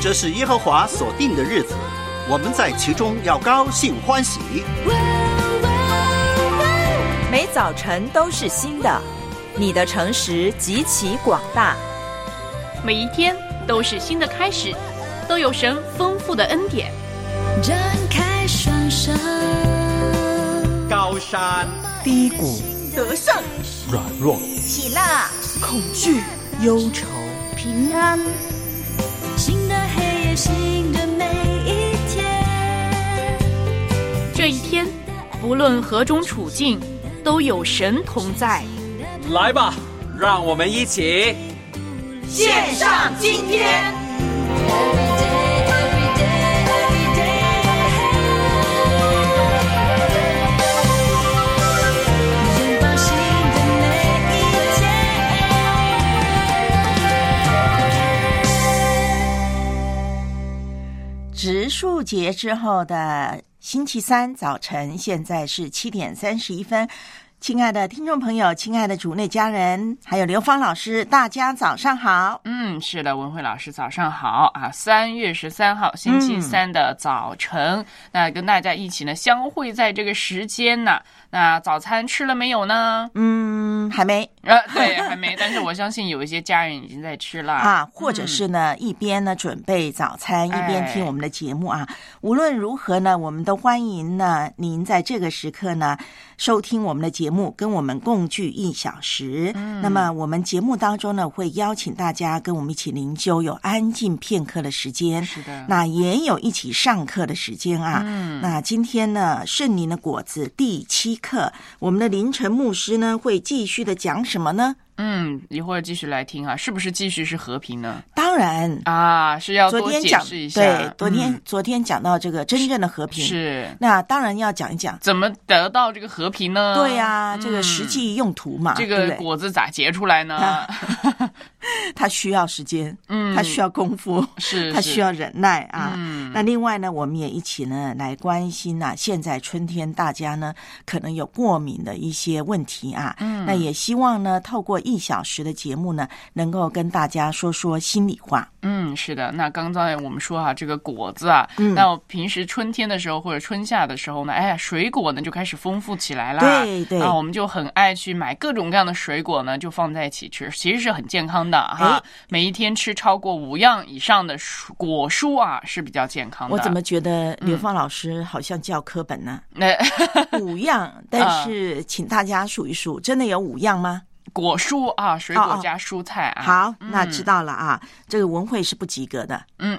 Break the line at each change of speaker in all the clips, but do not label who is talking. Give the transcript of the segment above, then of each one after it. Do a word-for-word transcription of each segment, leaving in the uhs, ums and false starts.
这是耶和华所定的日子，我们在其中要高兴欢喜。
每早晨都是新的，你的诚实极其广大。
每一天都是新的开始，都有神丰富的恩典。
展开双手，
高山
低谷，
得胜
软弱，
喜乐
恐惧，忧愁，
平安，新的黑夜，新的每一天。
这一天，不论何种处境，都有神同在。
来吧，让我们一起
献上今天。
植树节之后的星期三早晨，现在是七点三十一分。亲爱的听众朋友，亲爱的主内家人，还有刘芳老师，大家早上好。
嗯，是的，文慧老师早上好啊！三月十三号星期三的早晨，嗯、那跟大家一起呢相会在这个时间呢。那早餐吃了没有呢？
嗯，还没。
呃，对，还没。但是我相信有一些家人已经在吃了
啊，或者是呢、嗯、一边呢准备早餐，一边听我们的节目啊。哎、无论如何呢，我们都欢迎呢您在这个时刻呢收听我们的节目，跟我们共聚一小时。嗯、那么我们节目当中呢，会邀请大家跟我们一起灵修，有安静片刻的时间。
是的，
那也有一起上课的时间啊。嗯，那今天呢，圣灵的果子第七课，我们的凌晨牧师呢会继续的讲什么呢？
嗯，一会儿继续来听啊，是不是继续是和平呢？
当然
啊，是要多解释一下。
对，昨天、嗯、昨天讲到这个真正的和平，
是
那当然要讲一讲
怎么得到这个和平呢？
对呀、啊嗯，这个实际用途嘛，
这个果子咋结出来呢？
它需要时间，
嗯，
它需要功夫，
是
它需要忍耐啊。
嗯，
那另外呢，我们也一起呢来关心啊，现在春天大家呢可能有过敏的一些问题啊。嗯，那也希望呢透过一小时的节目呢，能够跟大家说说心里话。
嗯，是的。那刚才我们说啊，这个果子啊，嗯、那我平时春天的时候或者春夏的时候呢，哎呀，水果呢就开始丰富起来啦。
对对，
啊，我们就很爱去买各种各样的水果呢，就放在一起吃，其实是很健康的哈。每一天吃超过五样以上的果蔬啊，是比较健康的。
我怎么觉得刘芳老师好像教课本呢？嗯、五样，但是请大家数一数，真的有五样吗？
果蔬啊，水果加蔬菜啊。
哦哦好，那知道了啊。嗯、这个文慧是不及格的。
嗯。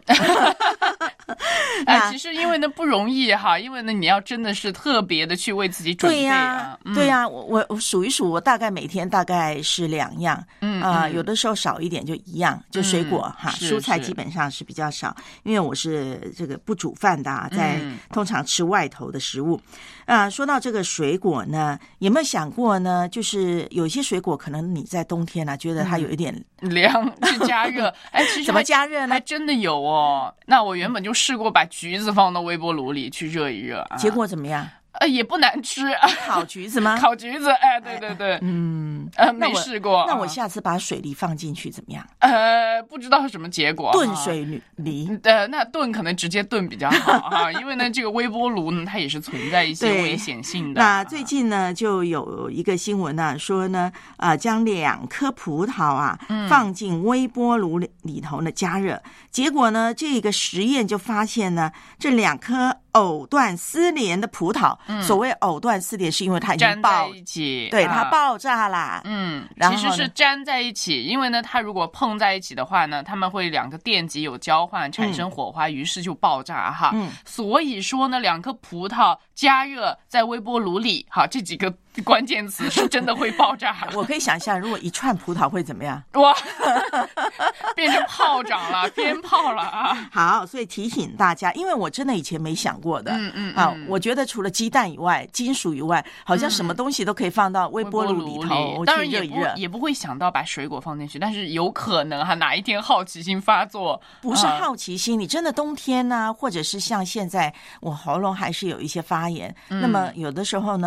哎，其实因为呢不容易哈，因为呢你要真的是特别的去为自己准备啊。
对呀、啊，对呀、啊，我我我数一数，我大概每天大概是两样，嗯啊、呃，有的时候少一点就一样，就水果、嗯、哈，蔬菜基本上是比较少，因为我是这个不煮饭的、啊，在、嗯、通常吃外头的食物。啊、呃，说到这个水果呢，有没有想过呢？就是有些水果可能你在冬天啊，觉得它有一点、
嗯、凉，去加热。哎，其实
怎么加热呢？
还真的有哦。那我原本就试过把橘子放到微波炉里去热一热，啊、
结果怎么样？
呃，也不难吃。
烤橘子吗？
烤橘子，哎，对对对，
嗯，
呃，没试过。
那我下次把水梨放进去怎么样？
呃，不知道是什么结果。
炖水梨，
呃，那炖可能直接炖比较好啊，因为呢，这个微波炉呢，它也是存在一些危险性的。
那最近呢，就有一个新闻呢、啊，说呢，啊、呃，将两颗葡萄啊、嗯、放进微波炉里头呢加热，结果呢，这个实验就发现呢，这两颗藕断丝连的葡萄，嗯、所谓藕断丝连是因为它已经爆
粘在一起，
对，
啊、
它爆炸啦。
嗯，其实是粘在一起，因为呢，它如果碰在一起的话呢，它们会两个电极有交换，产生火花，嗯、于是就爆炸哈。嗯，所以说呢，两颗葡萄加热在微波炉里，哈，这几个关键词是真的会爆炸。
我可以想象，如果一串葡萄会怎么样？
哇，变成炮仗了，鞭炮了啊！
好，所以提醒大家，因为我真的以前没想过的，
嗯嗯
啊，我觉得除了鸡蛋以外，金属以外，好像什么东西都可以放到微波炉里头
当然也不
去热一热，
也不会想到把水果放进去，但是有可能哈，哪一天好奇心发作，
不是好奇心，你真的冬天呢、啊，或者是像现在我喉咙还是有一些发炎，嗯、那么有的时候呢。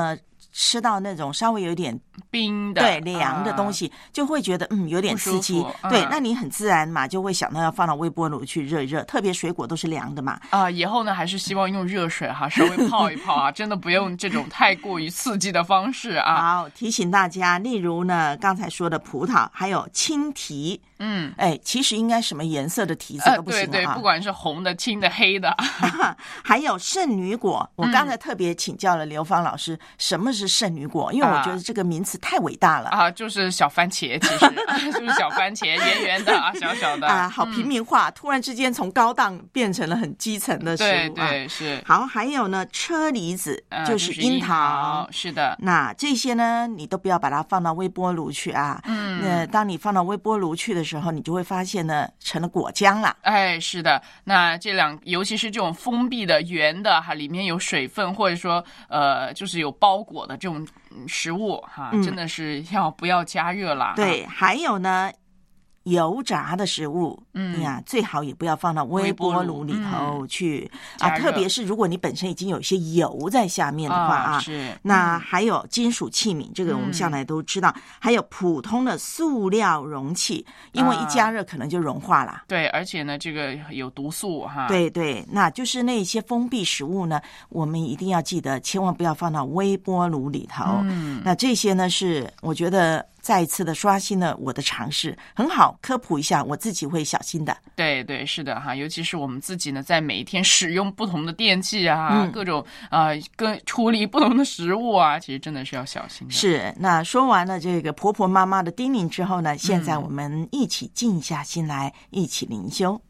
吃到那种稍微有点
冰的
对凉的东西，啊、就会觉得嗯有点刺激。嗯、对，那你很自然嘛，就会想到要放到微波炉去热一热，特别水果都是凉的嘛。
啊，以后呢还是希望用热水哈，稍微泡一泡啊，真的不用这种太过于刺激的方式啊。
好，提醒大家，例如呢刚才说的葡萄，还有青提。嗯，哎，其实应该什么颜色的提子都不行、啊呃、
对对，不管是红的、青的、黑的，
还有圣女果。我刚才特别请教了刘芳老师，嗯、什么是圣女果？因为我觉得这个名词太伟大了
啊，就是小番茄，其实就是小番茄，圆圆的啊，小小的
啊，好平民化，嗯、突然之间从高档变成了很基层的食物。
对对是。
好，还有呢，车厘子、
呃、
就是樱桃，
呃就是、是的。
那这些呢，你都不要把它放到微波炉去啊。嗯，那当你放到微波炉去的时候，你就会发现呢，成了果浆了。
哎，是的。那这两，尤其是这种封闭的圆的哈，里面有水分或者说呃，就是有包裹的这种食物哈，嗯、真的是要不要加热啦？
对，还有呢。油炸的食物，嗯呀，最好也不要放到微波炉里头去、嗯、啊，特别是如果你本身已经有一些油在下面的话啊，
啊是。
那还有金属器皿，这个我们向来都知道，嗯、还有普通的塑料容器，因为一加热可能就融化了。啊、
对，而且呢，这个有毒素哈。
对对，那就是那些封闭食物呢，我们一定要记得，千万不要放到微波炉里头。嗯，那这些呢，是我觉得。再一次的刷新了我的常识，很好，科普一下，我自己会小心的。
对对，是的哈，尤其是我们自己呢，在每一天使用不同的电器啊，嗯、各种啊，跟、呃、处理不同的食物啊，其实真的是要小心的。
是，那说完了这个婆婆妈妈的叮咛之后呢，现在我们一起静下心来，嗯、一起灵修。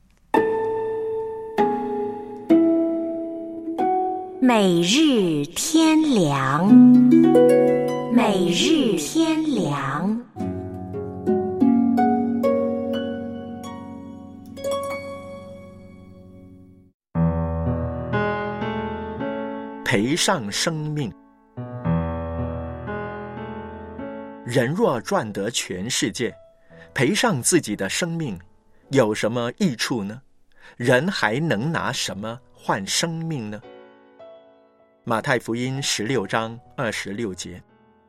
每日天良。每日天良，
赔上生命。人若赚得全世界，赔上自己的生命，有什么益处呢？人还能拿什么换生命呢？马太福音十六章二十六节。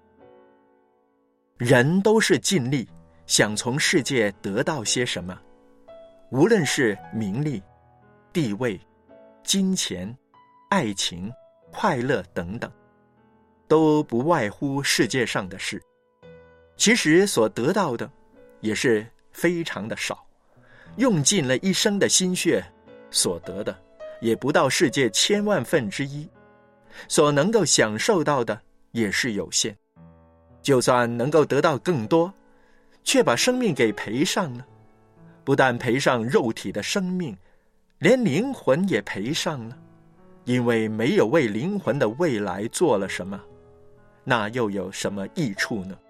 人都是尽力想从世界得到些什么，无论是名利、地位、金钱、爱情、快乐等等，都不外乎世界上的事。其实所得到的也是非常的少，用尽了一生的心血所得的也不到世界千万分之一，所能够享受到的也是有限。就算能够得到更多，却把生命给赔上了，不但赔上肉体的生命，连灵魂也赔上了，因为没有为灵魂的未来做了什么，那又有什么益处呢？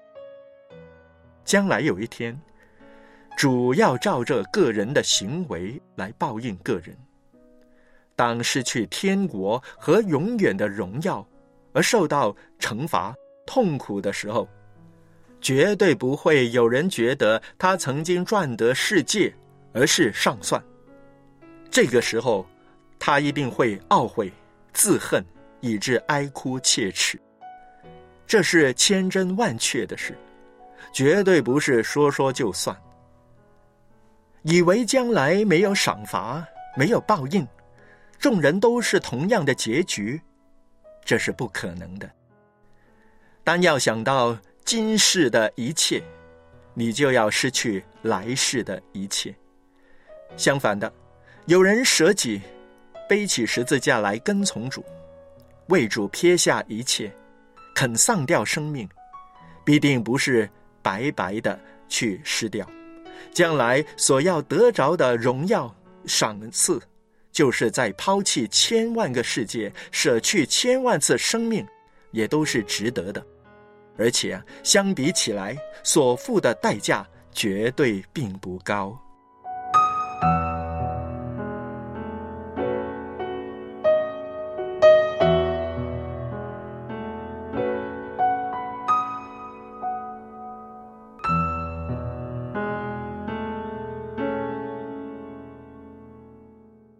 将来有一天，主要照着个人的行为来报应个人。当失去天国和永远的荣耀而受到惩罚痛苦的时候，绝对不会有人觉得他曾经赚得世界而是上算。这个时候他一定会懊悔自恨，以致哀哭切齿。这是千真万确的事，绝对不是说说就算。以为将来没有赏罚，没有报应，众人都是同样的结局，这是不可能的。但要想到今世的一切，你就要失去来世的一切。相反的，有人舍己，背起十字架来跟从主，为主撇下一切，肯丧掉生命，必定不是白白的去失掉。将来所要得着的荣耀赏赐，就是在抛弃千万个世界，舍去千万次生命，也都是值得的。而且啊，相比起来，所付的代价绝对并不高。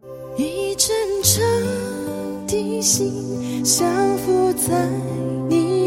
一真诚的心降伏在你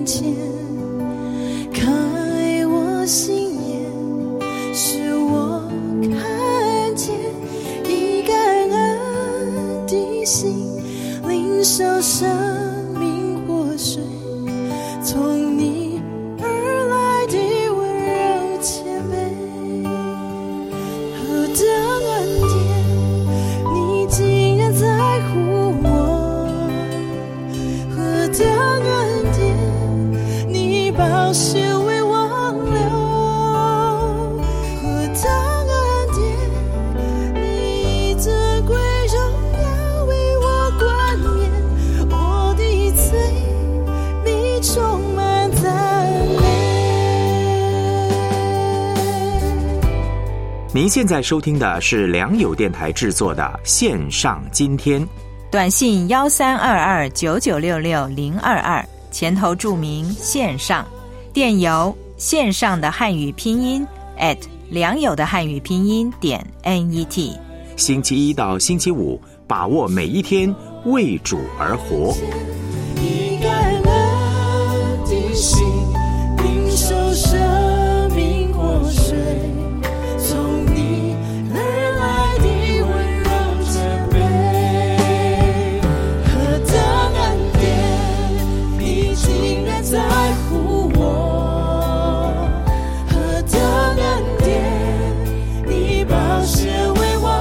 前，开我心眼，使我看见一感恩的心，领受生命活水，从你而来的温柔谦卑。何等恩典，你竟然在乎我，何等恩典，你宝血为我流，何等恩典，你尊贵荣耀为我冠冕，我的罪必充满赞美。
您现在收听的是良友电台制作的线上今天，
短信幺三二二九九六六零二二，前头注明线上，电邮线上的汉语拼音 at 良友的汉语拼音点 net。
星期一到星期五，把握每一天，为主而活。
一感恩的心，领受生命活水，从你而来的温柔谦卑。何等恩典，你竟然在乎我，何等恩典，你宝血为我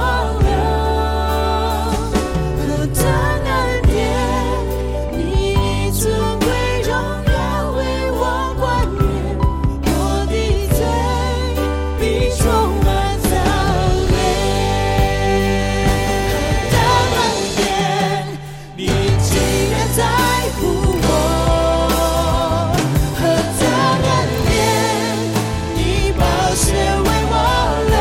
流，何等恩典，你尊贵荣耀为我冠冕，我的罪必充满赞美。何等恩典，你竟然在乎我，何等恩典，你宝血为我流，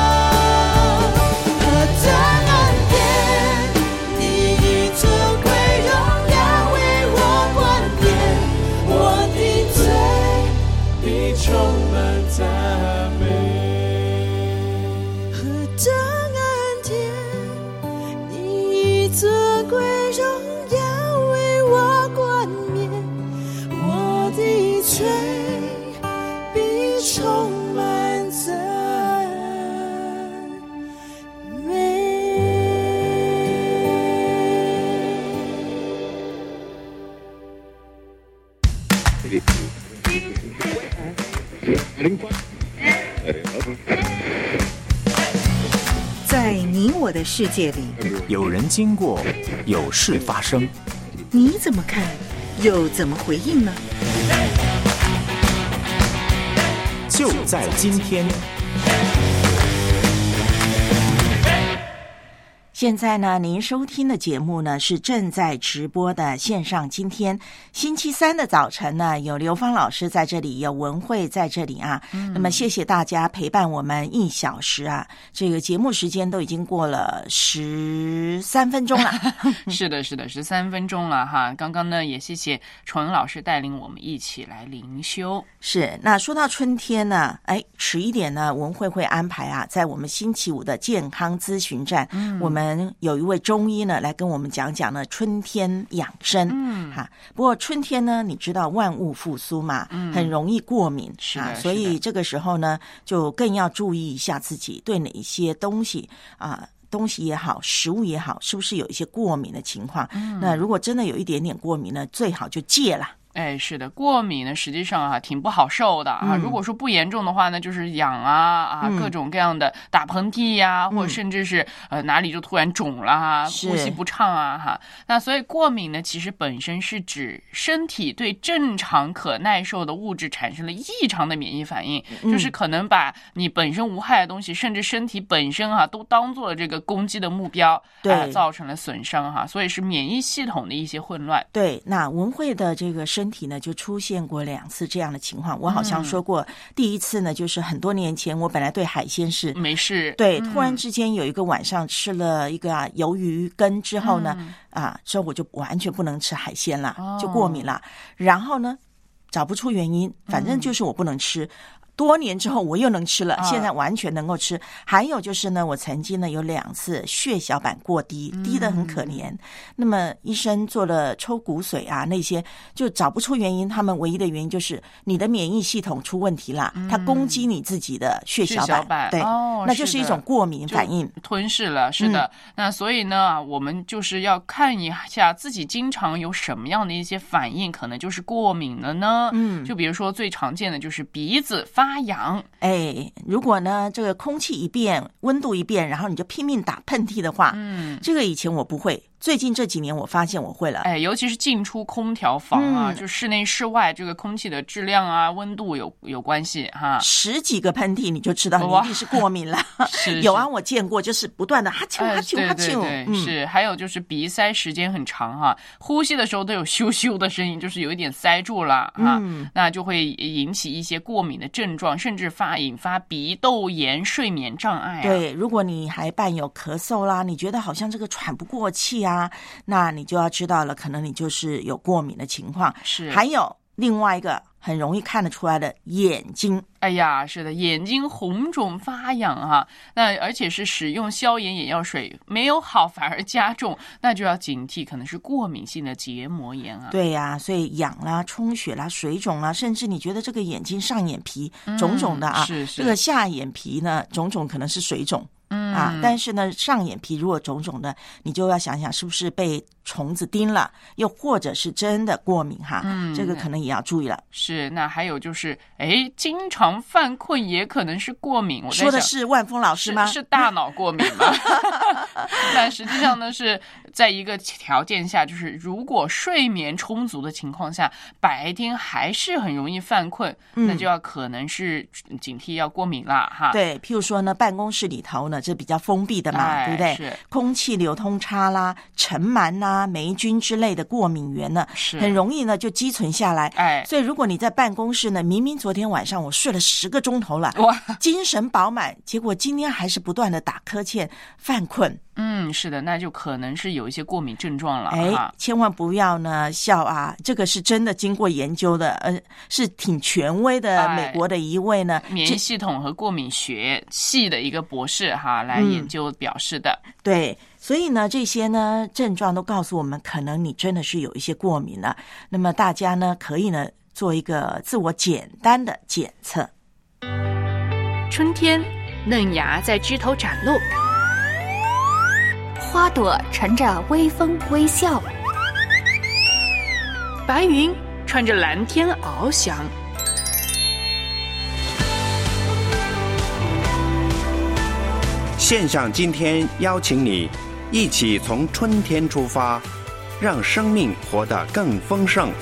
何等恩典，你以尊贵荣耀为我冠冕，我的罪必充满赞美。何等恩典，你以尊贵荣耀为我冠冕，我的罪必充满赞美。
在你我的世界里，
有人经过，有事发生，
你怎么看，又怎么回应呢？
就在今天。
现在呢，您收听的节目呢是正在直播的线上。今天星期三的早晨呢，有刘芳老师在这里，有文慧在这里啊。嗯、那么谢谢大家陪伴我们一小时啊，这个节目时间都已经过了十三分钟了。
是的，是的，十三分钟了哈。刚刚呢，也谢谢崇恩老师带领我们一起来灵修。
是，那说到春天呢，哎，迟一点呢，文慧会安排啊，在我们星期五的健康咨询站，嗯、我们有一位中医呢来跟我们讲讲呢春天养生。嗯，哈，不过春天呢，你知道万物复苏嘛，嗯、很容易过敏，
是的，
所以这个时候呢，就更要注意一下自己对哪一些东西啊。东西也好，食物也好，是不是有一些过敏的情况？嗯、那如果真的有一点点过敏呢，最好就戒了。
哎，是的，过敏呢，实际上啊，挺不好受的啊。
嗯、
如果说不严重的话呢，就是痒啊啊，
嗯、
各种各样的打喷嚏呀、啊，嗯、或者甚至是呃哪里就突然肿了啊，呼吸不畅啊哈。那所以过敏呢，其实本身是指身体对正常可耐受的物质产生了异常的免疫反应，嗯、就是可能把你本身无害的东西，甚至身体本身哈、啊，都当做了这个攻击的目标，
对、
呃，造成了损伤哈。所以是免疫系统的一些混乱。
对，那文慧的这个身体呢，就出现过两次这样的情况。我好像说过，嗯、第一次呢，就是很多年前，我本来对海鲜是
没事，
对，
嗯、
突然之间有一个晚上吃了一个、啊、鱿鱼羹之后呢，嗯、啊，之后我就完全不能吃海鲜了，哦、就过敏了。然后呢，找不出原因，反正就是我不能吃。嗯多年之后我又能吃了，
啊、
现在完全能够吃。还有就是呢，我曾经呢有两次血小板过低，低得很可怜。嗯、那么医生做了抽骨髓啊那些，就找不出原因，他们唯一的原因就是你的免疫系统出问题了，嗯、它攻击你自己的血小板，
血小板
对、
哦，
那就是一种过敏反应，
吞噬了，是的。嗯、那所以呢，我们就是要看一下自己经常有什么样的一些反应，可能就是过敏了呢。嗯，就比如说最常见的就是鼻子发痒。
哎，如果呢这个空气一变，温度一变，然后你就拼命打喷嚏的话，嗯，这个以前我不会。最近这几年我发现我会了，
哎，尤其是进出空调房啊，嗯、就室内室外这个空气的质量啊、温度有有关系哈。
十几个喷嚏你就知道你一定是过敏了。
是
有啊，我见过，就是不断的哈啾哈啾哈啾。
对对对，嗯、是。还有就是鼻塞时间很长哈，呼吸的时候都有咻咻的声音，就是有一点塞住了哈，嗯、那就会引起一些过敏的症状，甚至发引发鼻窦炎、睡眠障碍、啊。
对，如果你还伴有咳嗽啦，你觉得好像这个喘不过气啊。啊，那你就要知道了，可能你就是有过敏的情况。
是，
还有另外一个很容易看得出来的眼睛。
哎呀，是的，眼睛红肿发痒啊，那而且是使用消炎眼药水没有好反而加重，那就要警惕，可能是过敏性的结膜炎啊。
对呀、啊，所以痒啦、充血啦、水肿啦，甚至你觉得这个眼睛上眼皮肿肿的啊，
嗯、是是，
这个下眼皮呢肿肿可能是水肿。嗯啊，但是呢，上眼皮如果肿肿的，你就要想想是不是被虫子叮了，又或者是真的过敏哈。嗯，这个可能也要注意了。
是，那还有就是，哎，经常犯困也可能是过敏。我
说的是万峰老师吗？
是, 是大脑过敏吗？但实际上呢，是在一个条件下，就是如果睡眠充足的情况下，白天还是很容易犯困，嗯、那就要可能是警惕要过敏了哈。
对，譬如说呢，办公室里头呢。这比较封闭的嘛，
哎、
对不对？
是
空气流通差啦、尘螨啦、霉菌之类的过敏源呢，
是
很容易呢就积存下来。
哎，
所以如果你在办公室呢，明明昨天晚上我睡了十个钟头了，
哇，
精神饱满，结果今天还是不断的打瞌欠、犯困。
嗯，是的，那就可能是有一些过敏症状了。
哎，千万不要呢笑啊，这个是真的经过研究的，呃，是挺权威的。美国的一位呢，
免疫系统和过敏学系的一个博士哈来研究表示的。
嗯、对，所以呢，这些呢症状都告诉我们，可能你真的是有一些过敏了。那么大家呢可以呢做一个自我简单的检测。
春天，嫩芽在枝头展露。花朵乘着微风微笑，
白云穿着蓝天翱翔。
线上今天邀请你一起从春天出发，让生命活得更丰盛。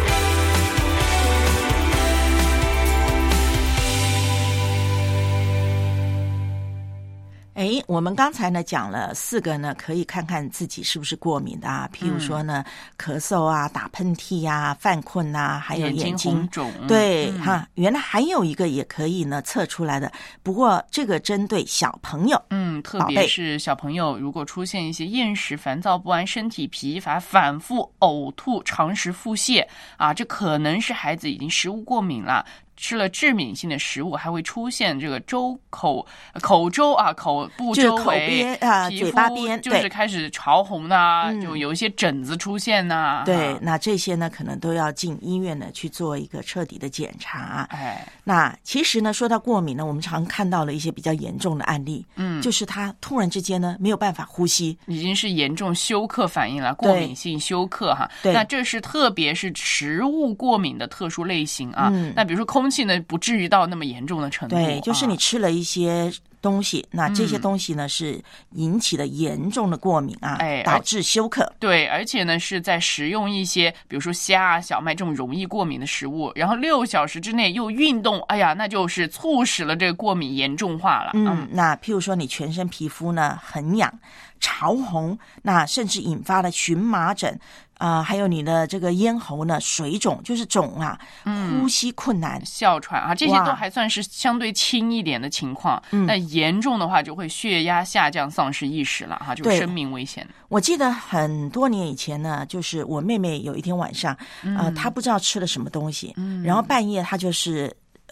哎，我们刚才呢讲了四个呢，可以看看自己是不是过敏的啊。譬如说呢，嗯、咳嗽啊、打喷嚏啊、犯困啊，还有眼睛
眼睛红肿。
对、
嗯、
哈，原来还有一个也可以呢测出来的，不过这个针对小朋友，
嗯，特别是小朋友，如果出现一些厌食、烦躁不安、身体疲乏、反复呕吐、常识腹泻啊，这可能是孩子已经食物过敏了。吃了致敏性的食物，还会出现这个周口口周啊口部周围、
口边啊、嘴巴边，
就是开始潮红呐、啊，就有一些疹子出现呐、啊。
对，那这些呢，可能都要进医院呢去做一个彻底的检查。
哎，
那其实呢，说到过敏呢，我们常看到了一些比较严重的案例，嗯，就是他突然之间呢没有办法呼吸，
已经是严重休克反应了，过敏性休克哈。
对，
那这是特别是食物过敏的特殊类型啊。嗯，那比如说空气呢，不至于到那么严重的程度。
对，就是你吃了一些东西，啊、那这些东西呢、嗯、是引起了严重的过敏啊，
哎，
导致休克。
对，而且呢是在食用一些比如说虾啊、小麦这种容易过敏的食物，然后六小时之内又运动，哎呀，那就是促使了这个过敏严重化了。
嗯，嗯那譬如说你全身皮肤呢很痒、潮红，那甚至引发了荨麻疹。啊、呃，还有你的这个咽喉呢水肿，就是肿啊，嗯、呼吸困难、
哮喘啊，这些都还算是相对轻一点的情况。那严重的话就会血压下降、丧失意识了哈，就生命危险。
我记得很多年以前呢，就是我妹妹有一天晚上，嗯、呃，她不知道吃了什么东西，嗯、然后半夜她就是呃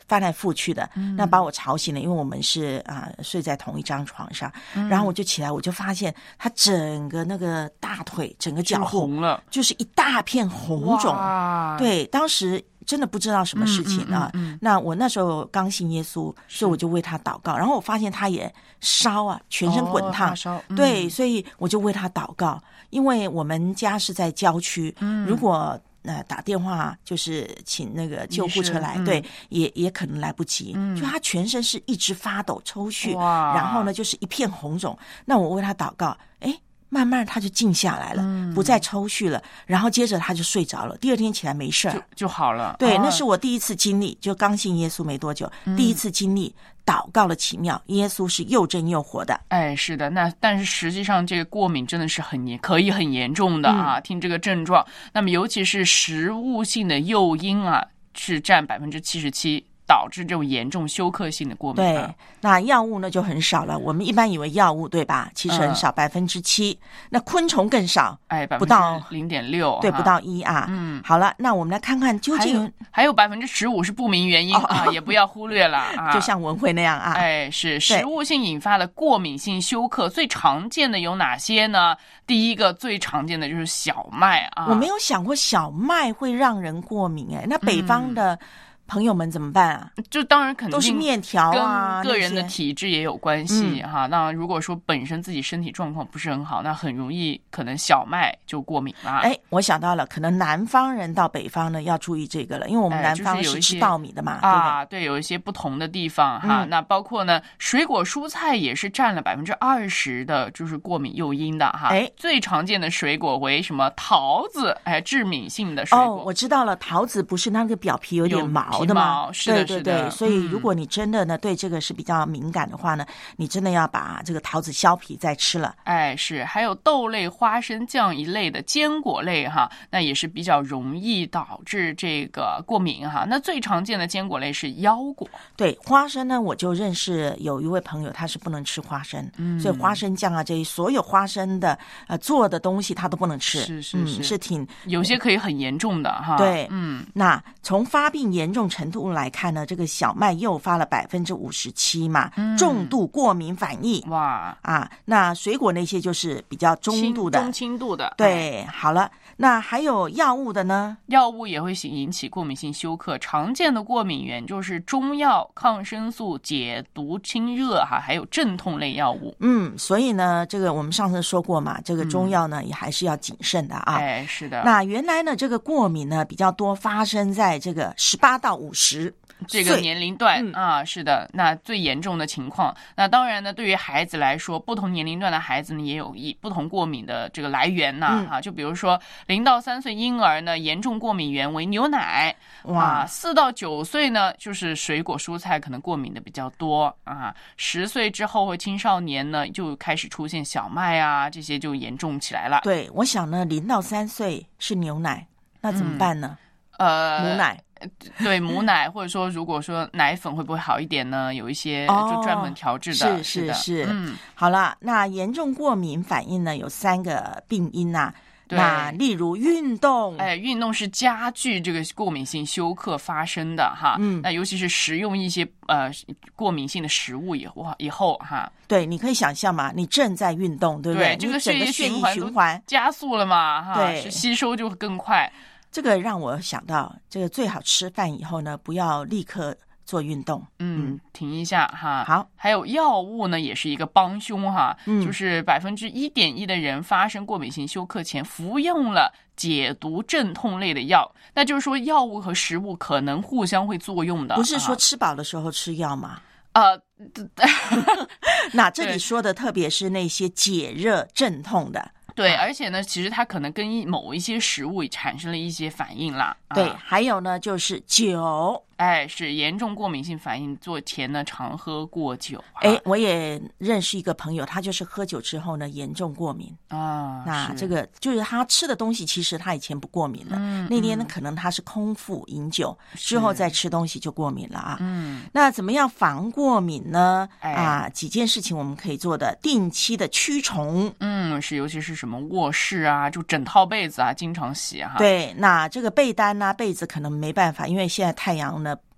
翻来覆去的，
嗯、
那把我吵醒了，因为我们是啊、呃、睡在同一张床上，嗯、然后我就起来，我就发现他整个那个大腿、整个脚后
红了，
就是一大片红肿。对，当时真的不知道什么事情啊。
嗯嗯嗯嗯、
那我那时候刚信耶稣，所以我就为他祷告，然后我发现他也烧啊，全身滚烫。
哦烧嗯、
对，所以我就为他祷告，因为我们家是在郊区，
嗯、
如果呃，打电话就是请那个救护车来，嗯、对，也也可能来不及。嗯、就他全身是一直发抖、抽搐，然后呢就是一片红肿。那我为他祷告，哎，慢慢他就静下来了，嗯、不再抽搐了。然后接着他就睡着了，第二天起来没事
就就好了。
对，
哦、
那是我第一次经历，就刚信耶稣没多久，嗯、第一次经历。祷告的奇妙，耶稣是又真又活的。
哎，是的，那但是实际上这个过敏真的是很严，可以很严重的啊。嗯、听这个症状，那么尤其是食物性的诱因啊，是占百分之七十七。导致这种严重休克性的过敏、啊。
对，那药物呢就很少了。我们一般以为药物对吧？其实很少，百分之七。那昆虫更少，
哎，
不到
零点六，
对，不到一啊。
嗯，
好了，那我们来看看究竟
还有百分之十五是不明原因、哦、啊，也不要忽略了啊。
就像文慧那样啊。
哎，是食物性引发的过敏性休克，最常见的有哪些呢？第一个最常见的就是小麦啊。
我没有想过小麦会让人过敏哎，那北方的、嗯。朋友们怎么办啊？
就当然肯定
都是面条啊，
跟个人的体质也有关系、嗯、哈。那如果说本身自己身体状况不是很好，那很容易可能小麦就过敏了。
哎，我想到了，可能南方人到北方呢要注意这个了，因为我们南方是吃稻米的嘛，
哎、
对不对？
啊，对，有一些不同的地方哈。嗯、那包括呢，水果蔬菜也是占了百分之二十的，就是过敏诱因的哈。
哎，
最常见的水果为什么？桃子，哎，致敏性的水果。
哦，我知道了，桃子不是那个表皮有点毛的吗？
是。
对对对，所以如果你真的呢、嗯、对这个是比较敏感的话呢，你真的要把这个桃子削皮再吃了。
哎，是，还有豆类、花生酱一类的坚果类哈，那也是比较容易导致这个过敏哈。那最常见的坚果类是腰果。
对，花生呢，我就认识有一位朋友，他是不能吃花生，嗯、所以花生酱啊，这些所有花生的呃做的东西他都不能吃。
是是是，
嗯、是挺
有些可以很严重的哈。
对，
嗯，
那从发病严重程度来看。看呢，这个小麦诱发了百分之五十七嘛，嗯、重度过敏反应。
哇
啊，那水果那些就是比较中度的、
中轻度的。
对，哎、好了，那还有药物的呢？
药物也会引起过敏性休克，常见的过敏源就是中药、抗生素、解毒清热哈，还有镇痛类药物。
嗯，所以呢，这个我们上次说过嘛，这个中药呢、嗯、也还是要谨慎的啊。
哎，是的。
那原来呢，这个过敏呢比较多发生在这个十八到五十。
这个年龄段、嗯、啊，是的，那最严重的情况，那当然呢，对于孩子来说，不同年龄段的孩子呢，也有一不同过敏的这个来源呐、嗯、啊，就比如说零到三岁婴儿呢，严重过敏源为牛奶，哇，四到九岁呢，就是水果蔬菜可能过敏的比较多啊，十岁之后或青少年呢，就开始出现小麦啊，这些就严重起来了。
对，我想呢，零到三岁是牛奶，那怎么办呢？
嗯、呃，
母奶。
对母奶，或者说如果说奶粉会不会好一点呢？有一些就专门调制的，
哦、是是是，
嗯，
好了，那严重过敏反应呢，有三个病因呐、啊。那例如运动，
哎，运动是加剧这个过敏性休克发生的哈。嗯，那尤其是食用一些呃过敏性的食物以后以后哈。
对，你可以想象嘛，你正在运动，对不对？
对，这个
血液循环
循环加速了嘛，哈，
对，
吸收就更快。
这个让我想到，这个最好吃饭以后呢，不要立刻做运动，
嗯，停一下哈。
好，
还有药物呢，也是一个帮凶哈，嗯、就是百分之一点一的人发生过敏性休克前服用了解毒镇痛类的药，那就是说药物和食物可能互相会作用的，
不是说吃饱的时候吃药吗？
呃，
那这里说的特别是那些解热镇痛的。
对，而且呢，其实它可能跟某一些食物产生了一些反应啦。
对，
啊、
还有呢，就是酒。
哎，是严重过敏性反应，做前呢常喝过酒。
哎，我也认识一个朋友，他就是喝酒之后呢严重过敏
啊。
那这个就是他吃的东西，其实他以前不过敏了，嗯、那天呢可能他是空腹饮酒之后再吃东西就过敏了啊。嗯，那怎么样防过敏呢？哎、啊，几件事情我们可以做的：定期的驱虫，
嗯，是尤其是什么卧室啊，就整套被子啊，经常洗哈。
对，那这个被单啊、被子可能没办法，因为现在太阳呢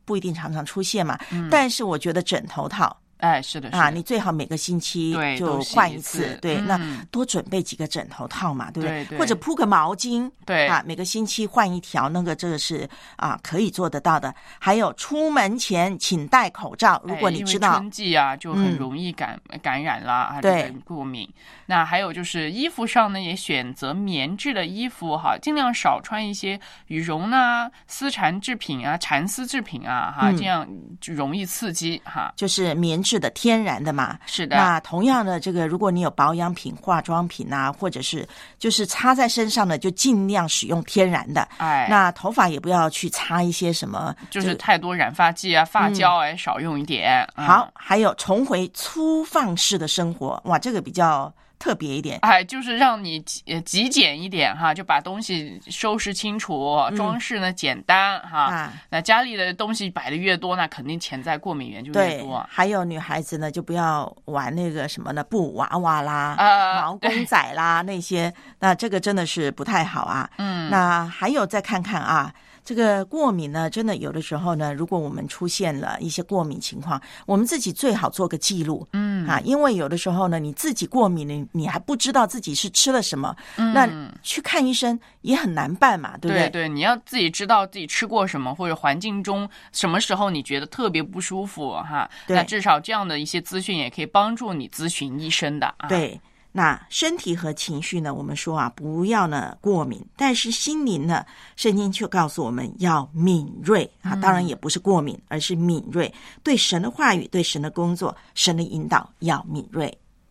不一定常常出现嘛。
嗯、
但是我觉得枕头套。
哎，是的，是的
啊，你最好每个星期就换一次，
对，
对，
嗯、
那多准备几个枕头套嘛，对不对？
对对，
或者铺个毛巾，
对
啊，每个星期换一条，那个这个是啊可以做得到的。还有出门前请戴口罩，如果你知道，
哎、因为春季啊就很容易感、嗯、感染啦，啊，
对，
过敏。那还有就是衣服上呢，也选择棉质的衣服哈，尽量少穿一些羽绒啊、丝缠制品啊、蚕丝制品啊，哈，
嗯、
这样就容易刺激哈。
就是棉质的、天然的嘛。
是的。
那同样的，这个如果你有保养品、化妆品啊，或者是就是擦在身上的，就尽量使用天然的。
哎，
那头发也不要去擦一些什么，
就是太多染发剂啊、发胶哎，嗯、少用一点。
好，
嗯、
还有重回粗放式的生活，哇，这个比较特别一点。
哎，就是让你极极简一点哈，就把东西收拾清楚，嗯、装饰呢简单哈。啊、那家里的东西摆的越多，那肯定潜在过敏源就越多。
还有女孩子呢，就不要玩那个什么的布娃娃啦、呃、毛公仔啦那些，那这个真的是不太好啊。
嗯，
那还有再看看啊。这个过敏呢，真的有的时候呢，如果我们出现了一些过敏情况，我们自己最好做个记录，
嗯
啊，因为有的时候呢，你自己过敏了，你还不知道自己是吃了什么，
嗯、
那去看医生也很难办嘛，对不对？
对对，你要自己知道自己吃过什么，或者环境中什么时候你觉得特别不舒服哈，那至少这样的一些资讯也可以帮助你咨询医生的啊。
对。那身体和情绪呢，我们说啊，不要呢过敏，但是心灵呢，圣经却告诉我们要敏锐啊，当然也不是过敏，嗯、而是敏锐，对神的话语，对神的工作，神的引导要敏锐。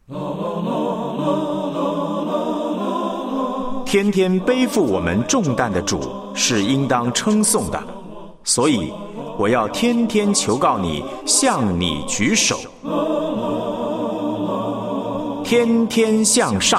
天天背负我们重担的主是应当称颂的，所以我要天天求告你，向你举手。天天向上。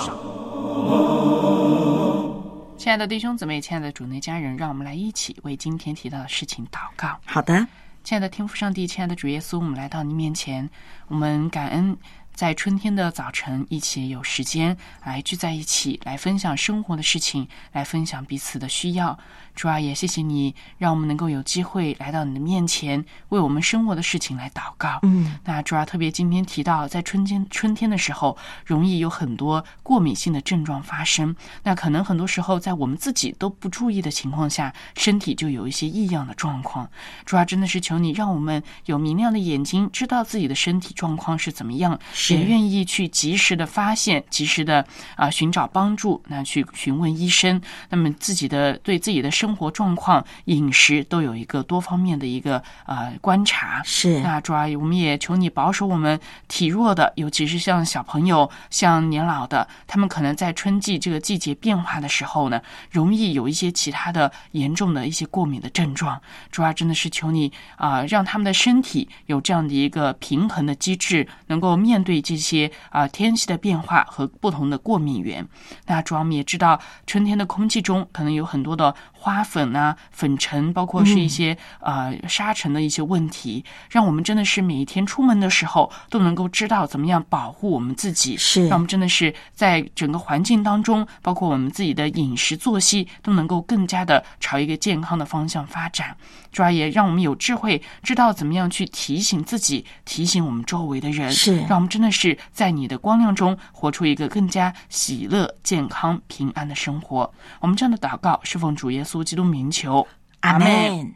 亲爱的弟兄姊妹，亲爱的主内家人，让我们来一起为今天提到的事情祷告。
好的，
亲爱的天父上帝，亲爱的主耶稣，我们来到你面前，我们感恩在春天的早晨一起有时间来聚在一起，来分享生活的事情，来分享彼此的需要。主啊，也谢谢你让我们能够有机会来到你的面前，为我们生活的事情来祷告。
嗯，
那主啊，特别今天提到在春天春天的时候，容易有很多过敏性的症状发生，那可能很多时候在我们自己都不注意的情况下，身体就有一些异样的状况。主啊，真的是求你让我们有明亮的眼睛，知道自己的身体状况是怎么样，也愿意去及时的发现，及时的啊、呃、寻找帮助，那去询问医生。那么自己的对自己的生活状况、饮食都有一个多方面的一个呃观察。
是。
那主要我们也求你保守我们体弱的，尤其是像小朋友、像年老的，他们可能在春季这个季节变化的时候呢，容易有一些其他的严重的一些过敏的症状。主要真的是求你啊、呃，让他们的身体有这样的一个平衡的机制，能够面对这些啊、呃、天气的变化和不同的过敏源。那主要我们也知道，春天的空气中可能有很多的花粉啊、粉尘，包括是一些、嗯、呃沙尘的一些问题，让我们真的是每一天出门的时候都能够知道怎么样保护我们自己。
是，
让我们真的是在整个环境当中，包括我们自己的饮食作息，都能够更加的朝一个健康的方向发展。主要也让我们有智慧，知道怎么样去提醒自己，提醒我们周围的人，
是
让我们真的是在你的光亮中活出一个更加喜乐、健康、平安的生活。我们这样的祷告是奉主耶稣基督名求，
阿们。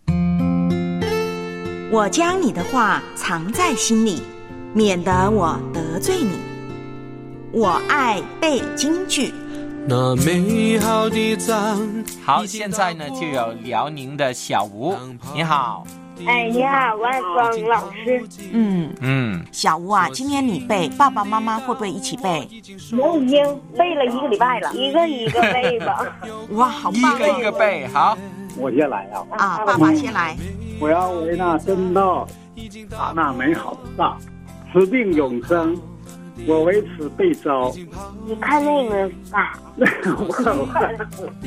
我将你的话藏在心里，免得我得罪你。我爱背京剧。
那美好的赞。
好，现在呢就有辽宁的小吴，你好。
哎，你好，万峰老师。
嗯
嗯，
小吴啊，今天你背，爸爸妈妈会不会一起背？
我已经背了一个礼拜了，一个一个背吧。
哇，好棒！
一个一个背，好。
我先来啊。
啊，爸爸先来。
我要为那真道打那美好的仗，持定永生。我为此被招。
你看那个吧。
我看我看。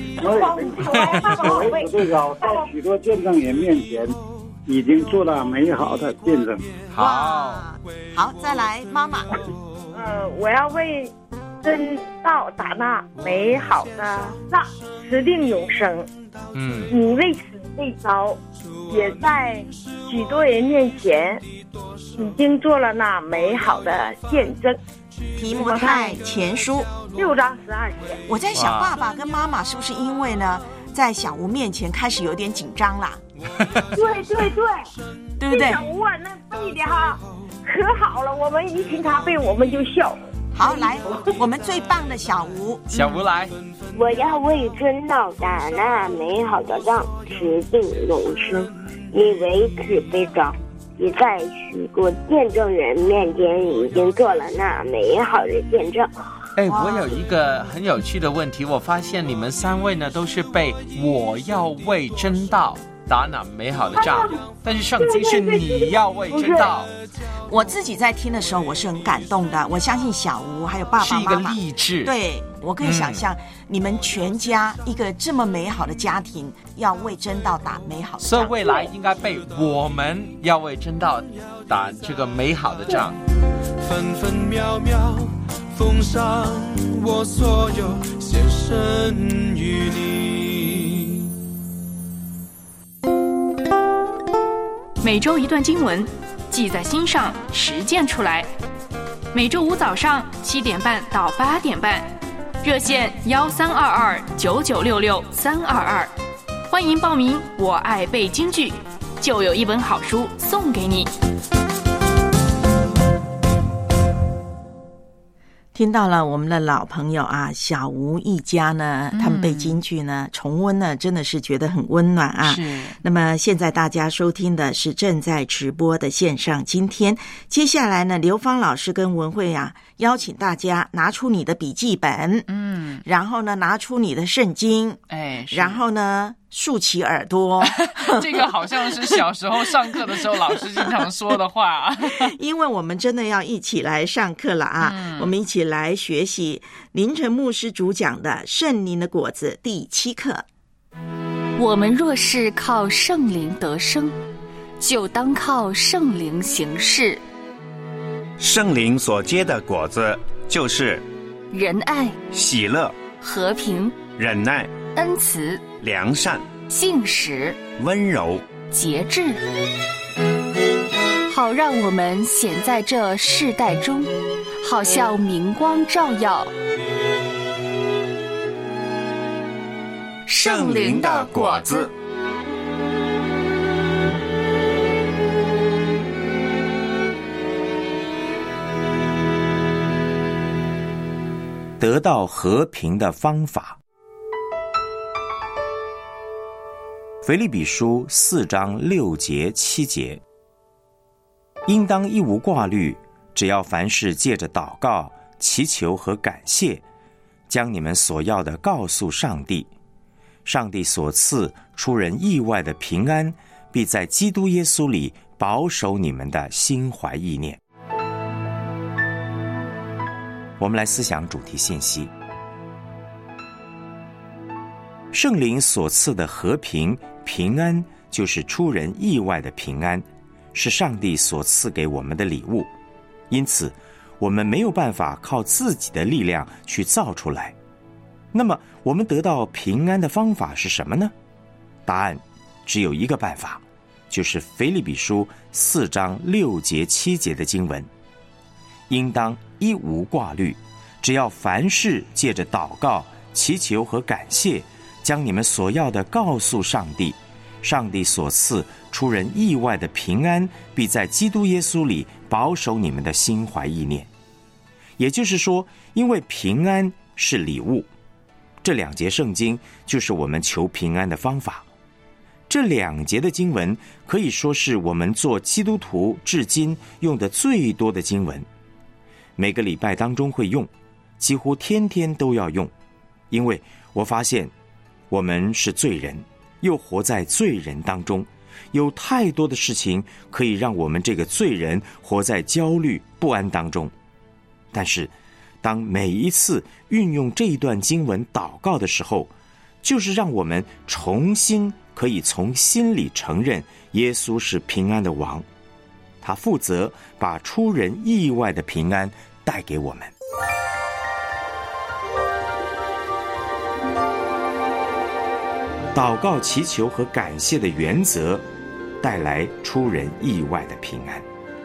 我为此被招，在许多见证人面前。已经做了美好的见证。
好，
好，再来，妈妈。
呃，我要为真道打那美好的仗，持定永生。
嗯，
你为此被招，也在许多人面前已经做了那美好的见证。
提摩太前书
六章十二节。
我在想，爸爸跟妈妈是不是因为呢，在小吴面前开始有点紧张啦？
对对对，
对不对？
小吴啊，那背的哈可好了，我们一听他背，我们就笑。
好，来，我们最棒的小吴，
小吴来。
我要为真道打那美好的仗，持定永生。你为此被召，你在许多见证人面前已经做了那美好的见证。
哎，我有一个很有趣的问题，我发现你们三位呢都是被我要为真道打那美好的仗，但是圣经是你要为真道。
我自己在听的时候，我是很感动的。我相信小吴还有爸爸妈妈，
是一个励志。
对，我可以想象、嗯、你们全家一个这么美好的家庭，要为真道打美好的仗。
所以未来应该被我们要为真道打这个美好的仗。
分分秒秒奉上我所有，献身于你。
每周一段经文，记在心上，实践出来。每周五早上七点半到八点半，热线幺三二二九九六六三二二，欢迎报名。我爱背京剧，就有一本好书送给你。
听到了我们的老朋友啊，小吴一家呢，他们背京剧呢、嗯、重温呢，真的是觉得很温暖啊。
是。
那么现在大家收听的是正在直播的线上今天，接下来呢，刘芳老师跟文慧啊，邀请大家拿出你的笔记本，
嗯，
然后呢，拿出你的圣经，
哎，
然后呢，竖起耳朵。
这个好像是小时候上课的时候老师经常说的话。
因为我们真的要一起来上课了啊、嗯、我们一起来学习林晨牧师主讲的圣灵的果子第七课。
我们若是靠圣灵得生，就当靠圣灵行事。
圣灵所结的果子就是
仁爱、
喜乐、
和平、
忍耐、
恩慈、
良善、
信实、
温柔、
节制，好让我们显在这世代中，好像明光照耀。
圣灵的果子。
得到和平的方法。腓立比书四章六节七节，应当一无挂虑，只要凡事借着祷告、祈求和感谢，将你们所要的告诉上帝。上帝所赐出人意外的平安，必在基督耶稣里保守你们的心怀意念。我们来思想主题信息。圣灵所赐的和平、平安，就是出人意外的平安，是上帝所赐给我们的礼物。因此，我们没有办法靠自己的力量去造出来。那么，我们得到平安的方法是什么呢？答案只有一个办法，就是腓立比书四章六节七节的经文。应当一无挂虑，只要凡事借着祷告、祈求和感谢，将你们所要的告诉上帝。上帝所赐出人意外的平安，必在基督耶稣里保守你们的心怀意念。也就是说，因为平安是礼物，这两节圣经就是我们求平安的方法。这两节的经文可以说是我们做基督徒至今用的最多的经文，每个礼拜当中会用，几乎天天都要用。因为我发现我们是罪人，又活在罪人当中，有太多的事情可以让我们这个罪人活在焦虑不安当中。但是当每一次运用这一段经文祷告的时候，就是让我们重新可以从心里承认耶稣是平安的王，他负责把出人意外的平安带给我们。 祷告、祈求和感谢的原则，带来出人意外的平安。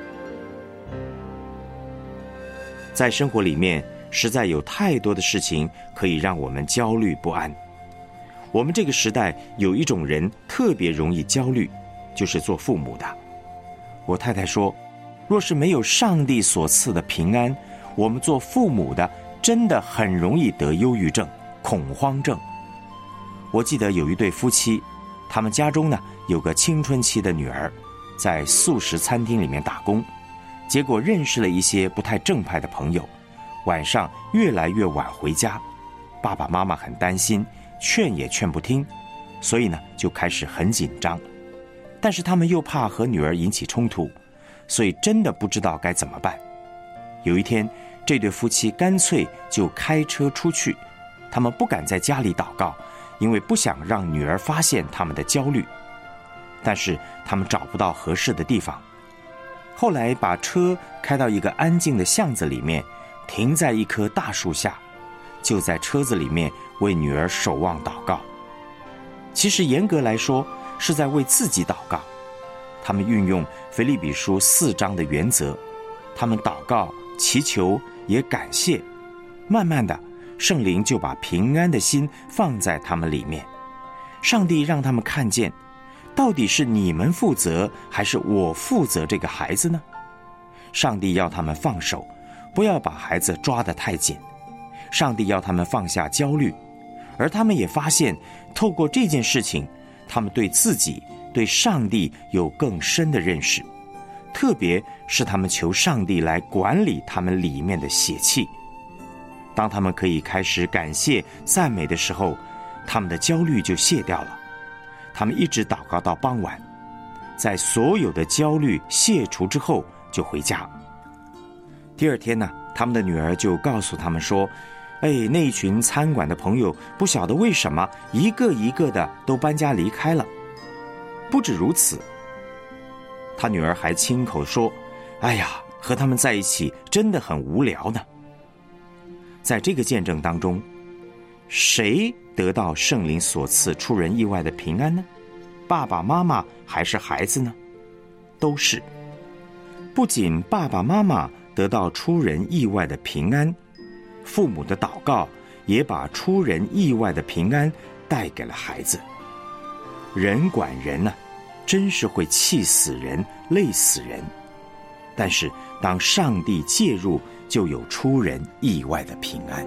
在生活里面，实在有太多的事情可以让我们焦虑不安。我们这个时代有一种人特别容易焦虑，就是做父母的。我太太说，若是没有上帝所赐的平安，我们做父母的真的很容易得忧郁症、恐慌症。我记得有一对夫妻，他们家中呢有个青春期的女儿，在素食餐厅里面打工，结果认识了一些不太正派的朋友，晚上越来越晚回家，爸爸妈妈很担心，劝也劝不听，所以呢就开始很紧张。但是他们又怕和女儿引起冲突，所以真的不知道该怎么办。有一天，这对夫妻干脆就开车出去，他们不敢在家里祷告，因为不想让女儿发现他们的焦虑。但是他们找不到合适的地方，后来把车开到一个安静的巷子里面，停在一棵大树下，就在车子里面为女儿守望祷告。其实严格来说是在为自己祷告。他们运用腓立比书四章的原则，他们祷告、祈求也感谢，慢慢的圣灵就把平安的心放在他们里面。上帝让他们看见，到底是你们负责还是我负责这个孩子呢？上帝要他们放手，不要把孩子抓得太紧。上帝要他们放下焦虑，而他们也发现，透过这件事情，他们对自己、对上帝有更深的认识，特别是他们求上帝来管理他们里面的血气。当他们可以开始感谢、赞美的时候，他们的焦虑就卸掉了。他们一直祷告到傍晚，在所有的焦虑卸除之后就回家。第二天呢，他们的女儿就告诉他们说，哎，那一群餐馆的朋友不晓得为什么一个一个的都搬家离开了。不止如此，他女儿还亲口说，哎呀，和他们在一起真的很无聊呢。在这个见证当中，谁得到圣灵所赐出人意外的平安呢？爸爸妈妈还是孩子呢？都是。不仅爸爸妈妈得到出人意外的平安，父母的祷告也把出人意外的平安带给了孩子。人管人啊，真是会气死人、累死人。但是当上帝介入，就有出人意外的平安。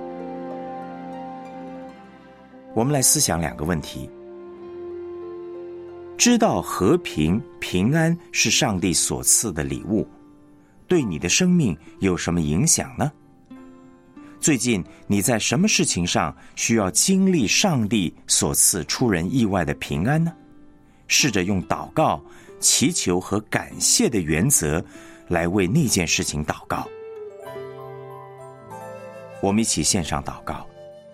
我们来思想两个问题：知道和平、平安是上帝所赐的礼物，对你的生命有什么影响呢？最近你在什么事情上需要经历上帝所赐出人意外的平安呢？试着用祷告、祈求和感谢的原则来为那件事情祷告。我们一起献上祷告。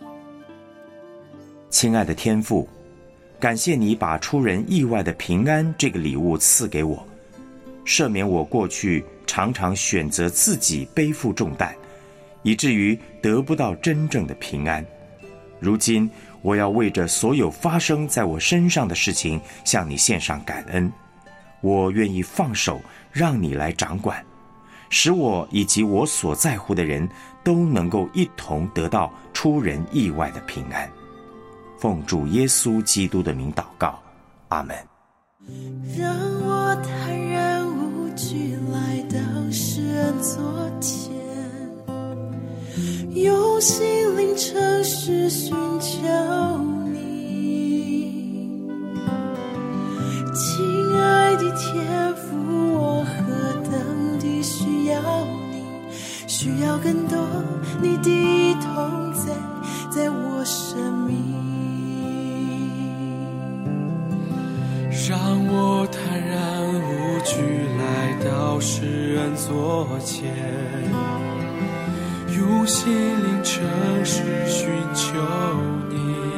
亲爱的天父，感谢你把出人意外的平安这个礼物赐给我，赦免我过去常常选择自己背负重担，以至于得不到真正的平安。如今我要为着所有发生在我身上的事情向你献上感恩。我愿意放手，让你来掌管，使我以及我所在乎的人都能够一同得到出人意外的平安。奉主耶稣基督的名祷告，阿们。
让我坦然无惧来到世人座前，用心灵诚实寻求你。亲爱的天父，我何等地需要你，需要更多你的同在在我生命。
让我坦然无惧来到世人座前，用心灵诚实寻求你。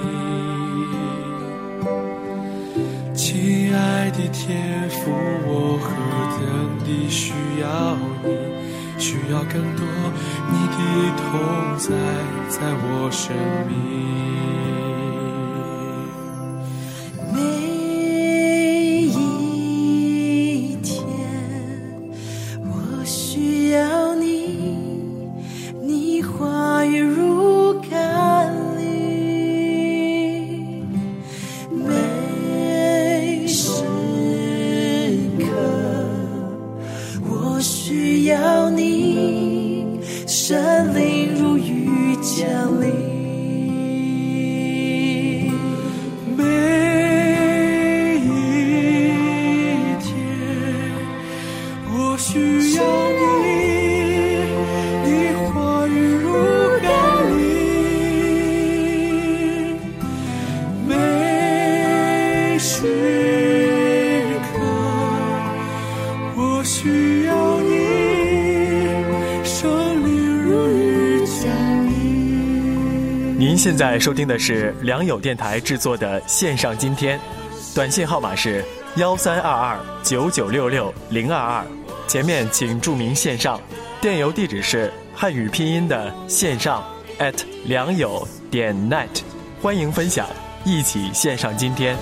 亲爱的天父，我何等地需要你，需要更多你的同在在我生命。
话语如甘霖，每时刻我需要你，神灵如雨降临。
您现在收听的是良友电台制作的线上今天，短信号码是幺三二二九九六六零二二，前面请注明线上，电邮地址是汉语拼音的线上 at 良友点 net， 欢迎分享，一起线上今天。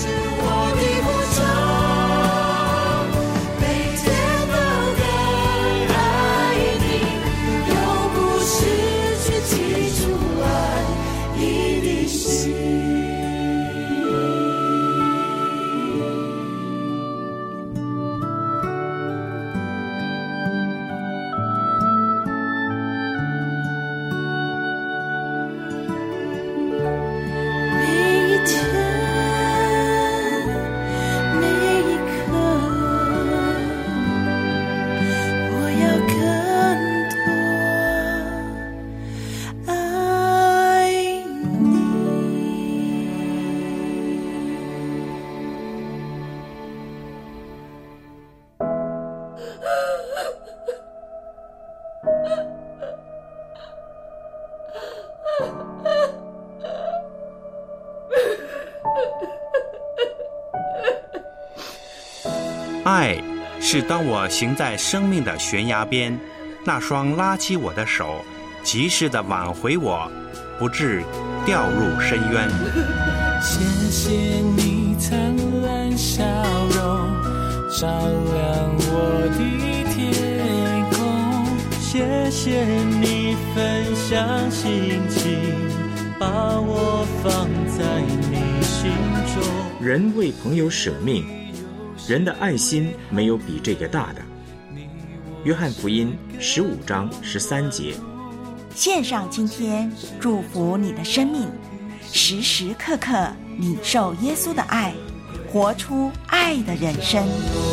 爱是当我行在生命的悬崖边，那双拉起我的手，及时地挽回我，不致掉入深渊。
谢谢你灿烂笑容，照亮我的天空。谢谢你分享心情，把我放在你心中。
人为朋友舍命，人的爱心没有比这个大的。约翰福音十五章十三节。
献上今天，祝福你的生命，时时刻刻领受耶稣的爱，活出爱的人生。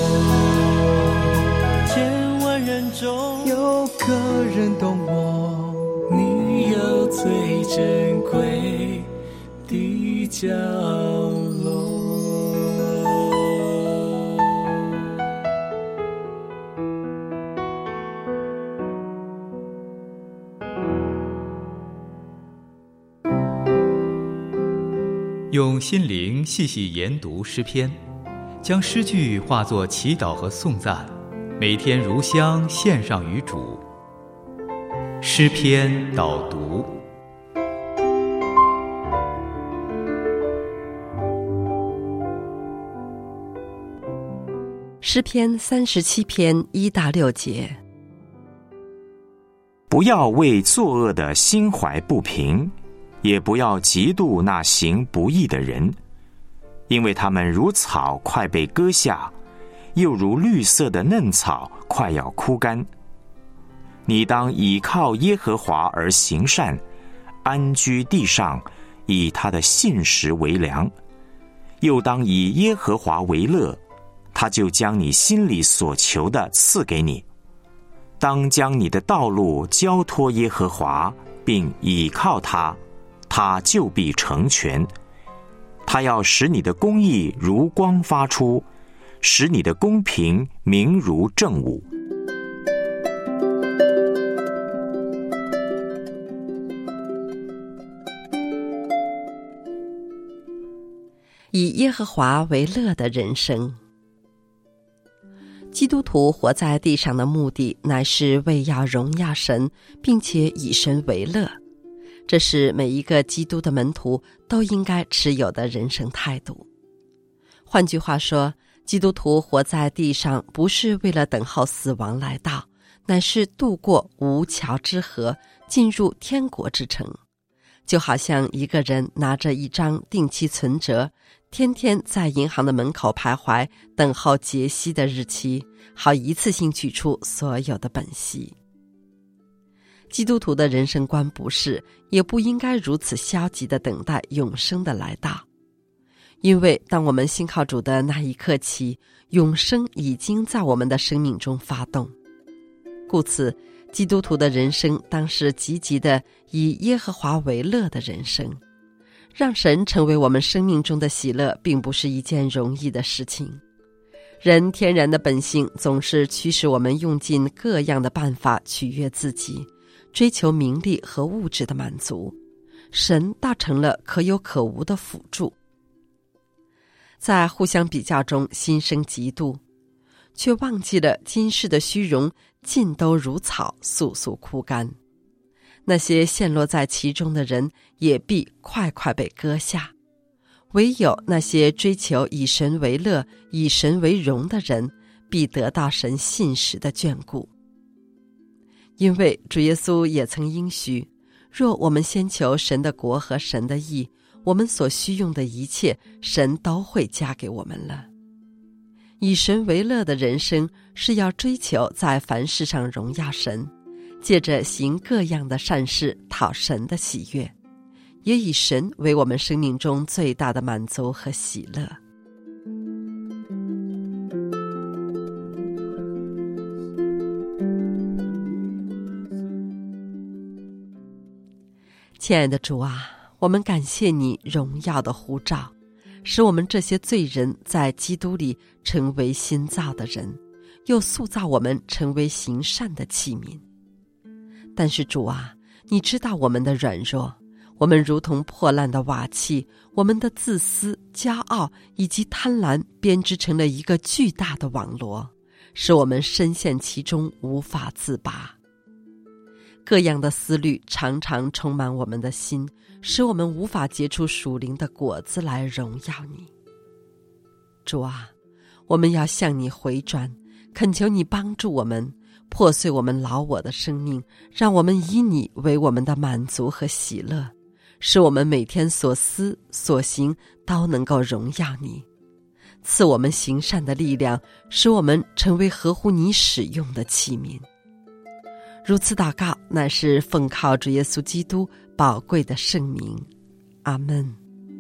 千万人中有个人懂我，你有最珍贵的角落。
用心灵细细研读诗篇，将诗句化作祈祷和颂赞，每天如香献上于主。诗篇导读。
诗篇三十七篇一到六节。
不要为作恶的心怀不平，也不要嫉妒那行不义的人，因为他们如草快被割下，又如绿色的嫩草快要枯干。你当倚靠耶和华而行善，安居地上，以他的信实为粮。又当以耶和华为乐，他就将你心里所求的赐给你。当将你的道路交托耶和华，并倚靠他，他就必成全。他要使你的公义如光发出，使你的公平明如正午。
以耶和华为乐的人生。基督徒活在地上的目的，乃是为要荣耀神，并且以神为乐。这是每一个基督的门徒都应该持有的人生态度。换句话说，基督徒活在地上不是为了等候死亡来到， 乃是渡过无桥之河，进入天国之城。就好像一个人拿着一张定期存折，天天在银行的门口徘徊，等候结息的日期，好一次性取出所有的本息。基督徒的人生观不是，也不应该如此消极地等待永生的来到。因为当我们信靠主的那一刻起，永生已经在我们的生命中发动。故此，基督徒的人生当是积极的以耶和华为乐的人生。让神成为我们生命中的喜乐，并不是一件容易的事情。人天然的本性总是驱使我们用尽各样的办法取悦自己，追求名利和物质的满足。神倒成了可有可无的辅助。在互相比较中心生嫉妒，却忘记了今世的虚荣尽都如草，速速枯干。那些陷落在其中的人也必快快被割下，唯有那些追求以神为乐、以神为荣的人，必得到神信实的眷顾。因为主耶稣也曾应许，若我们先求神的国和神的义，我们所需用的一切，神都会加给我们了。以神为乐的人生，是要追求在凡事上荣耀神，借着行各样的善事讨神的喜悦，也以神为我们生命中最大的满足和喜乐。亲爱的主啊，我们感谢你荣耀的呼召，使我们这些罪人在基督里成为新造的人，又塑造我们成为行善的器皿。但是主啊，你知道我们的软弱，我们如同破烂的瓦器，我们的自私、骄傲以及贪婪编织成了一个巨大的网罗，使我们深陷其中无法自拔。各样的思虑常常充满我们的心，使我们无法结出属灵的果子来荣耀你。主啊，我们要向你回转，恳求你帮助我们，破碎我们老我的生命，让我们以你为我们的满足和喜乐，使我们每天所思所行都能够荣耀你，赐我们行善的力量，使我们成为合乎你使用的器皿。如此祷告，乃是奉靠主耶稣基督宝贵的圣名。阿们。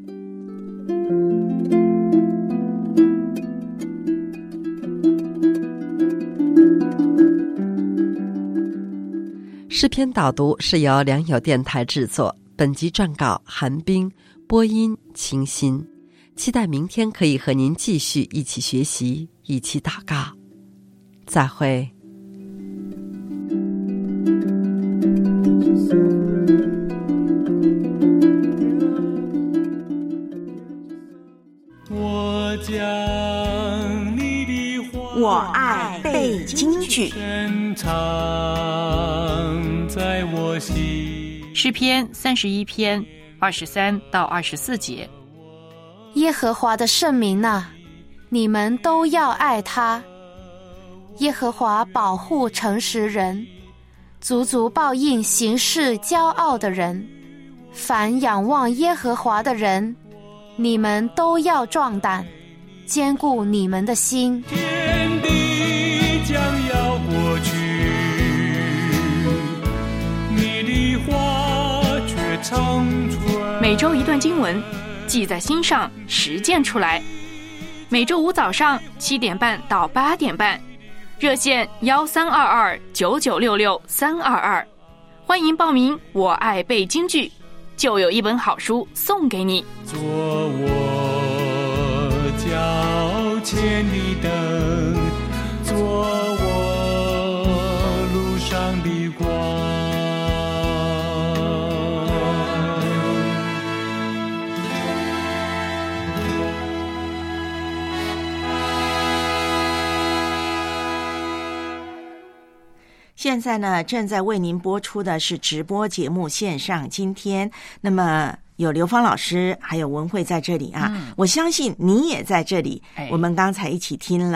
诗篇导读是由良友电台制作，本集撰稿韩冰，播音清新。期待明天可以和您继续一起学习，一起祷告。再会。
我将你的话，
我爱背京剧，
深藏在我心。
诗篇三十一篇二十三到二十四节。
耶和华的圣名啊，你们都要爱他。耶和华保护诚实人，足足报应行事骄傲的人。凡仰望耶和华的人，你们都要壮胆，坚固你们的心。
天地将要过去，你的话却长存。
每周一段经文，记在心上，实践出来。每周五早上七点半到八点半，热线幺三二二九九六六三二二，欢迎报名。我爱背京剧，就有一本好书送给你。
做我脚前的灯，做我路上的光。
现在呢，正在为您播出的是直播节目线上今天。那么有刘芳老师还有文慧在这里啊、嗯、我相信你也在这里、哎、我们刚才一起听了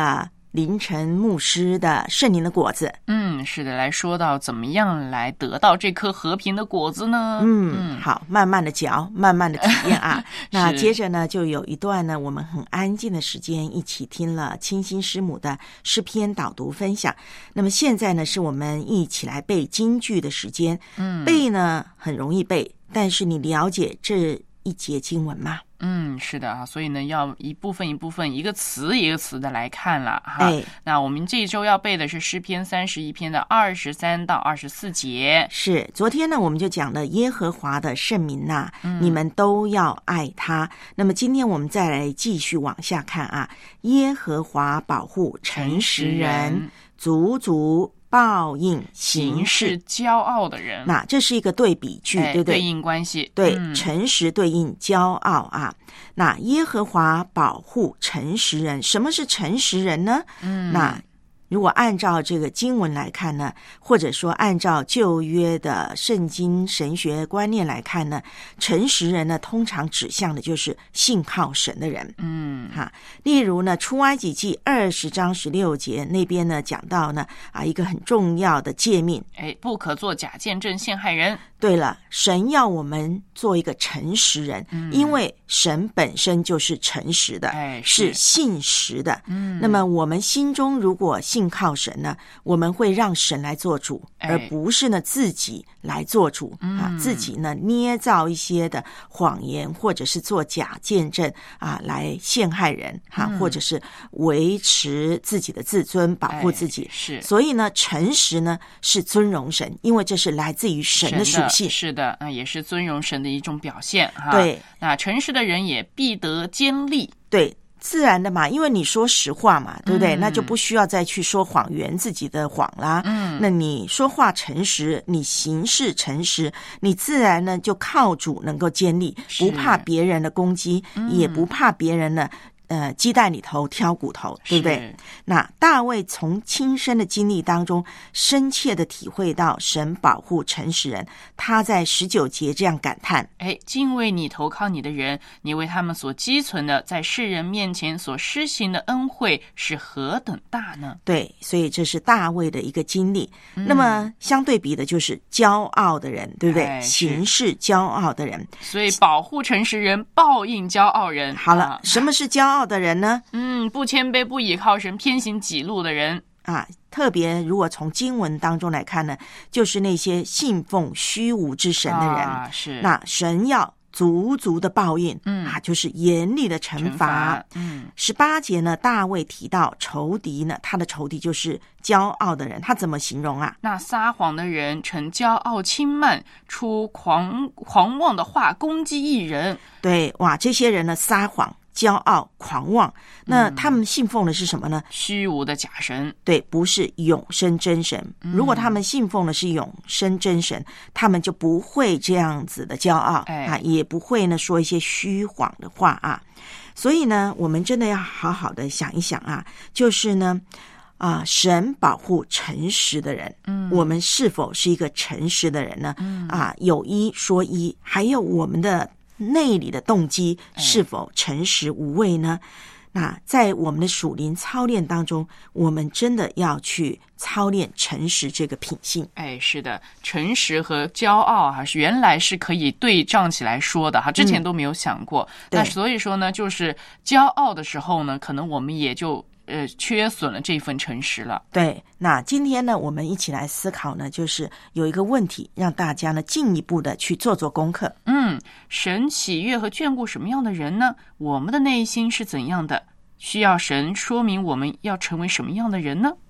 凌晨牧师的圣灵的果子。
嗯，是的，来说到怎么样来得到这颗和平的果子呢？
嗯，嗯好，慢慢的嚼，慢慢的体验啊。那接着呢，就有一段呢，我们很安静的时间，一起听了清心师母的诗篇导读分享。那么现在呢，是我们一起来背金句的时间。嗯，背呢很容易背，但是你了解这一节经文吗？
嗯，是的啊，所以呢，要一部分一部分，一个词一个词的来看了哈。
哎，
那我们这一周要背的是诗篇三十一篇的二十三到二十四节。
是，昨天呢，我们就讲了耶和华的圣民呐、啊
嗯，
你们都要爱他。那么今天我们再来继续往下看啊，耶和华保护诚实人，足足报应行事
骄傲的人。
那这是一个对比句，
哎、
对不对？
对应关系。
对、
嗯，
诚实对应骄傲啊。那耶和华保护诚实人，什么是诚实人呢？嗯，那如果按照这个经文来看呢，或者说按照旧约的圣经神学观念来看呢，诚实人呢，通常指向的就是信靠神的人。
嗯，
哈，例如呢，出埃及记二十章十六节那边呢，讲到呢，啊，一个很重要的诫命，
哎，不可作假见证陷害人。
对了，神要我们做一个诚实人，嗯、因为神本身就是诚实的，
哎、是,
是信实的。
嗯，
那么我们心中如果信靠神呢，我们会让神来做主，
哎、
而不是呢自己来做主、
嗯、
啊，自己呢捏造一些的谎言，或者是做假见证啊，来陷害人哈、啊嗯，或者是维持自己的自尊，保护自己。
哎、是，
所以呢，诚实呢是尊荣神，因为这是来自于神的属性。
是的，啊，也是尊荣神的一种表现哈。
对，
那诚实的人也必得坚立。
对，自然的嘛，因为你说实话嘛，对不对？
嗯、
那就不需要再去说谎圆自己的谎啦。
嗯，
那你说话诚实，你行事诚实，你自然呢就靠主能够坚立，不怕别人的攻击，
嗯、
也不怕别人呢。呃，鸡蛋里头挑骨头，对不对？那大卫从亲身的经历当中，深切的体会到神保护诚实人。他在十九节这样感叹：
哎，敬畏你、投靠你的人，你为他们所积存的，在世人面前所施行的恩惠是何等大呢？
对，所以这是大卫的一个经历。嗯、那么相对比的就是骄傲的人，对不对？
哎、
行事骄傲的人，
所以保护诚实人，报应骄傲人。
好了，
啊、
什么是骄傲的人呢？
嗯，不谦卑、不倚靠神、偏行己路的人
啊。特别如果从经文当中来看呢，就是那些信奉虚无之神的人。
啊、是。
那神要足足的报应，
嗯
啊，就是严厉的惩罚。
嗯，
十八节呢，大卫提到仇敌呢，他的仇敌就是骄傲的人，他怎么形容啊？
那撒谎的人逞骄傲轻慢，出狂狂妄的话攻击一人。
对，哇，这些人呢撒谎。骄傲狂妄，那他们信奉的是什么呢？
虚无的假神。
对，不是永生真神。
嗯、
如果他们信奉的是永生真神，他们就不会这样子的骄傲、
哎、
啊，也不会呢说一些虚谎的话啊。所以呢，我们真的要好好的想一想啊，就是呢，啊，神保护诚实的人，
嗯，
我们是否是一个诚实的人呢？
嗯
啊，有一说一，还有我们的内里的动机是否诚实无畏呢？哎、那在我们的属灵操练当中，我们真的要去操练诚实这个品性。
哎，是的，诚实和骄傲哈、啊，原来是可以对仗起来说的哈，之前都没有想过。嗯、那所以说呢，就是骄傲的时候呢，可能我们也就呃缺损了这份诚实了。
对，那今天呢，我们一起来思考呢，就是有一个问题，让大家呢进一步的去做做功课。
嗯，神喜悦和眷顾什么样的人呢？我们的内心是怎样的？需要神说明我们要成为什么样的人呢？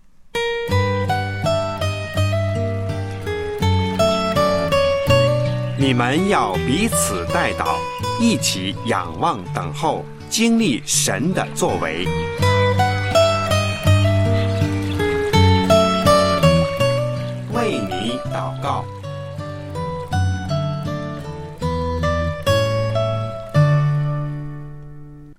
你们要彼此代祷，一起仰望等候，经历神的作为。为你祷告。
今天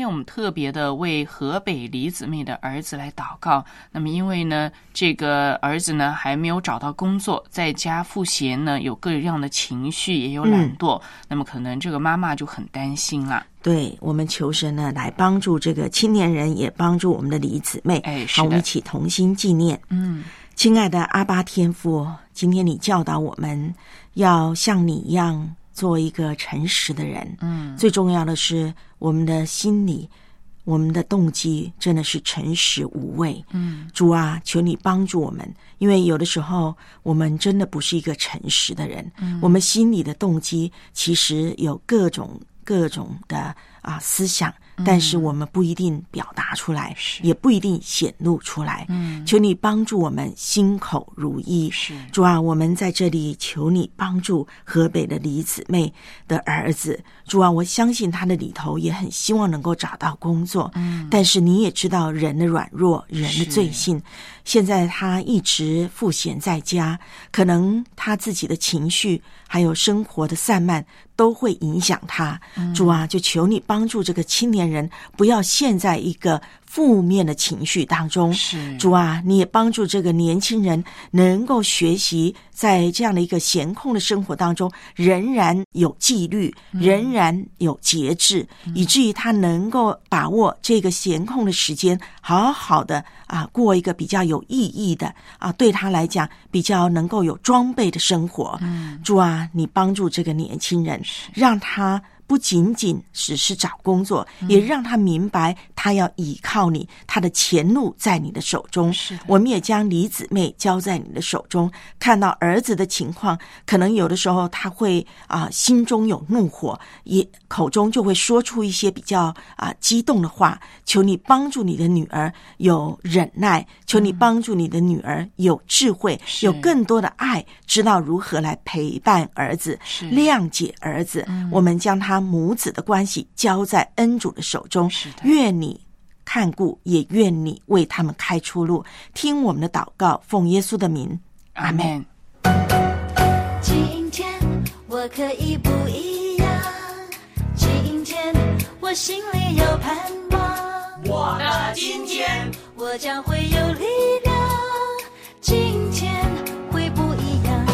天我们特别的为河北李姊妹的儿子来祷告。那么因为呢，这个儿子呢还没有找到工作，在家赋闲呢，有各样的情绪，也有懒惰，嗯、那么可能这个妈妈就很担心了。
对，我们求神呢来帮助这个青年人，也帮助我们的李姊妹。
哎，
好，我们一起同心纪念。
嗯，
亲爱的阿爸天父，今天你教导我们要像你一样做一个诚实的人。
嗯，
最重要的是我们的心里，我们的动机真的是诚实无畏。
嗯，
主啊，求你帮助我们，因为有的时候我们真的不是一个诚实的人。
嗯，
我们心里的动机其实有各种各种的啊思想，但是我们不一定表达出来，
嗯、
也不一定显露出来。
嗯，
求你帮助我们心口如一。
是，
主啊，我们在这里求你帮助河北的李姊妹的儿子。主啊，我相信他的里头也很希望能够找到工作。
嗯，
但是你也知道人的软弱，人的罪性。现在他一直赋闲在家，可能他自己的情绪还有生活的散漫都会影响他。
嗯、
主啊，就求你帮助这个青年人不要陷在一个负面的情绪当中。
是，
主啊，你也帮助这个年轻人能够学习在这样的一个闲空的生活当中仍然有纪律，
嗯、
仍然有节制，嗯、以至于他能够把握这个闲空的时间，好好的啊过一个比较有意义的啊对他来讲比较能够有装备的生活。
嗯，
主啊，你帮助这个年轻人，让他不仅仅只是找工作，
嗯、
也让他明白他要倚靠你，他的前路在你的手中。
是的，
我们也将李姊妹交在你的手中，看到儿子的情况，可能有的时候他会啊心中有怒火，也口中就会说出一些比较啊激动的话。求你帮助你的女儿有忍耐，求你帮助你的女儿有智慧，
嗯、
有更多的爱，知道如何来陪伴儿子，谅解儿子。
嗯、
我们将他母子的关系交在恩主的手中，愿你看顾，也愿你为他们开出路。听我们的祷告，奉耶稣的名，阿们。
今天我可以不一样，今天我心里有盼望，
我的今天
我将会有力量，今天会不一样。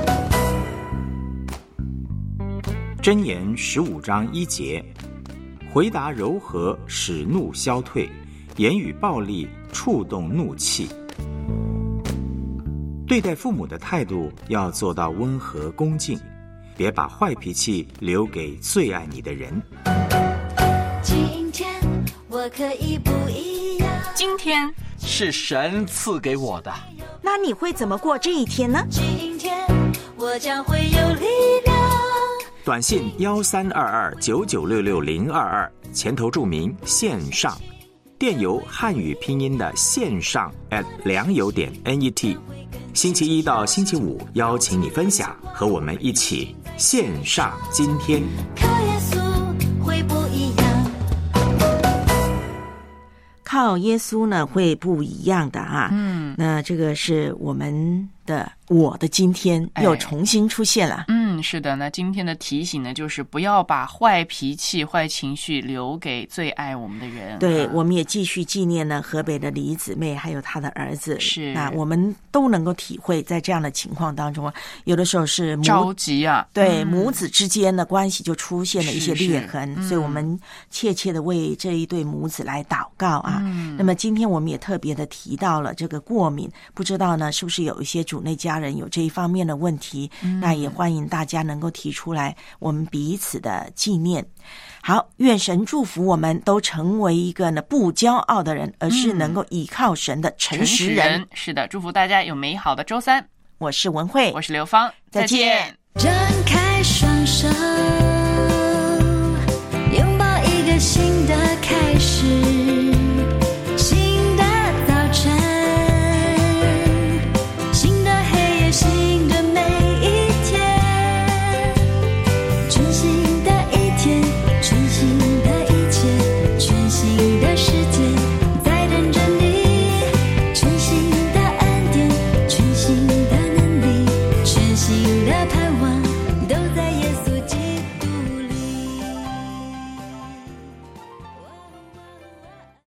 箴言十五章一节，回答柔和，使怒消退；言语暴力，触动怒气。对待父母的态度要做到温和恭敬，别把坏脾气留给最爱你的人。
今天我可以不一样，
今天
是神赐给我的。
那你会怎么过这一天呢？
今天我将会有力量。
短信幺三二二九九六六零二二，前头注明线上，电邮汉语拼音的线上 at 良友点 net。星期一到星期五邀请你分享，和我们一起线上今天。
靠耶稣会不一样，
靠耶稣呢会不一样的啊。
嗯，
那这个是我们的我的今天又重新出现了。
嗯，是的。那今天的提醒呢，就是不要把坏脾气、坏情绪留给最爱我们的人。
对，
啊、
我们也继续纪念呢河北的李姊妹还有她的儿子。
是，
那我们都能够体会，在这样的情况当中，有的时候是母
着急啊，
对、
嗯、
母子之间的关系就出现了一些裂痕，
是是嗯、
所以我们切切的为这一对母子来祷告啊。
嗯、
那么今天我们也特别的提到了这个过敏，不知道呢是不是有一些主内家人有这一方面的问题，
嗯、
那也欢迎大家能够提出来，我们彼此的纪念。好，愿神祝福我们都成为一个呢不骄傲的人，而是能够依靠神的诚实人。
诚实人是的，祝福大家有美好的周三。
我是文慧，
我是刘芳，
再见。
张开